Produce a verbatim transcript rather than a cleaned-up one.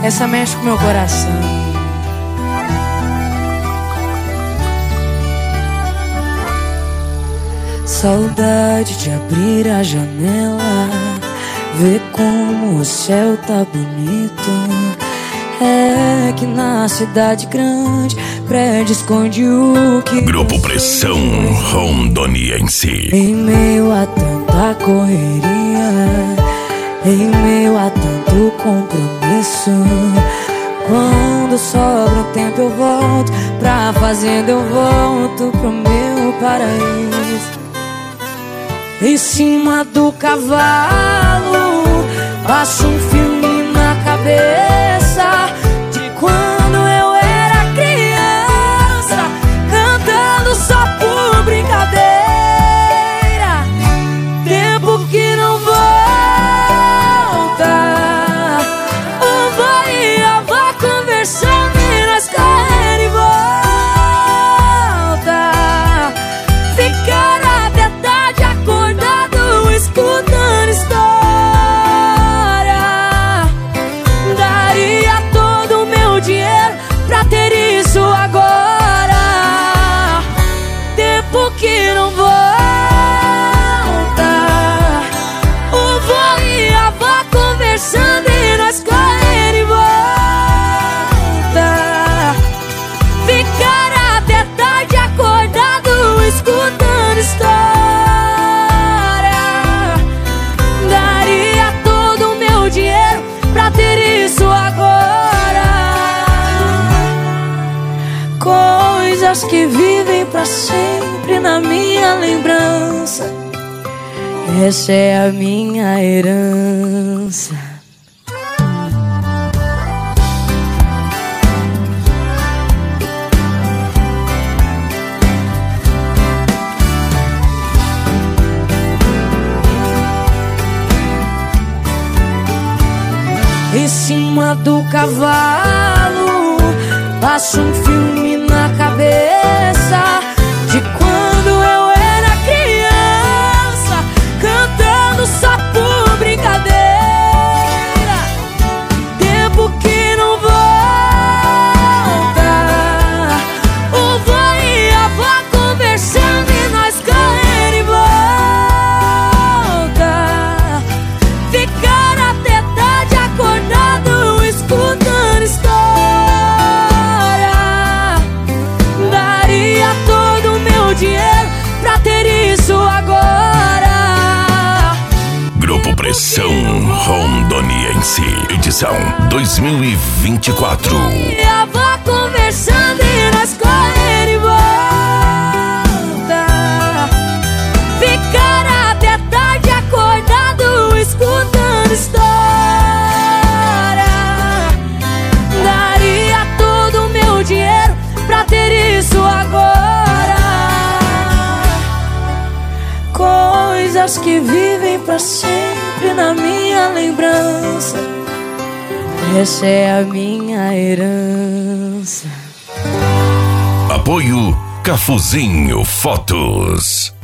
Essa mexe com meu coração. Saudade de abrir a janela, ver como o céu tá bonito. É que na cidade grande prédio esconde o que Grupo Pressão Rondoniense. Em meio a tanta correria, em meio a tanto compromisso, quando sobra um tempo eu volto pra fazenda, eu volto pro meu paraíso. Em cima do cavalo, passo um filme na cabeça de quando eu era criança, cantando só por brincadeira. Tempo que não volta, o vô e a avó conversando e nós correndo e volta, ficar até tarde acordado escutando história. Daria todo o meu dinheiro pra ter isso agora. Tempo que não volta, o vô e a avó conversando e nós correndo e volta, ficar até tarde acordado escutando história. Daria todo o meu dinheiro pra ter isso agora. Coisas que vivem pra sempre na minha lembrança. Essa é a minha herança. Em cima do cavalo, passo um filme na cabeça de quando eu era criança, cantando só por brincadeira. Tempo que não volta, o vô e a avó conversando e nós correndo e volta, ficar até tarde acordado escutando história. Daria todo o meu dinheiro pra ter isso agora. Grupo Pressão Rondoniense, edição dois mil e vinte e quatro. E a avó conversando e nós correndo e volta, ficar até tarde acordado escutando história. Daria todo o meu dinheiro pra ter isso agora. Coisas que vivem pra sempre na minha lembrança. Essa é a minha herança. Apoio Cafuzinho Fotos.